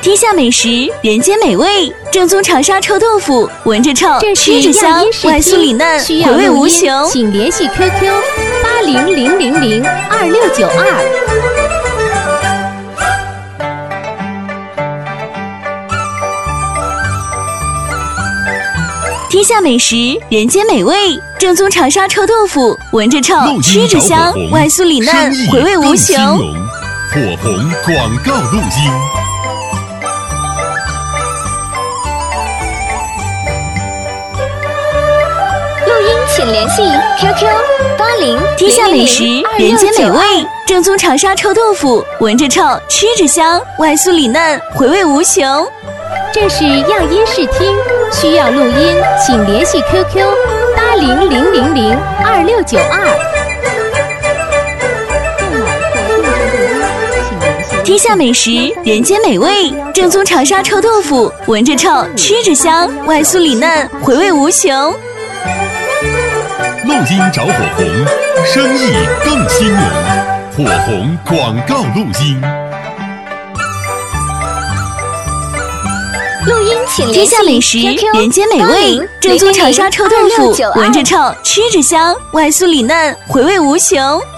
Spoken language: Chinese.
天下美食，人间美味，正宗长沙臭豆腐，闻着臭，吃着香，外酥里嫩，回味无穷。 请联系 QQ8000022692。 天下美食，人间美味，正宗长沙臭豆腐，闻着臭，吃着香，外酥里嫩，回味无穷。 火红广告录音。 请联系 QQ80。 天下美食，人间美味，正宗长沙臭豆腐，闻着臭，吃着香，外酥里嫩，回味无穷。 这是样音视听，需要录音，请联系 QQ8000022692。 天下美食，人间美味，正宗长沙臭豆腐，闻着臭，吃着香，外酥里嫩，回味无穷。 录音找火红，生意更兴隆。火红广告录音。 录音请联系天下美食，人间美味，正宗长沙臭豆腐，闻着臭，吃着香，外酥里嫩，回味无穷。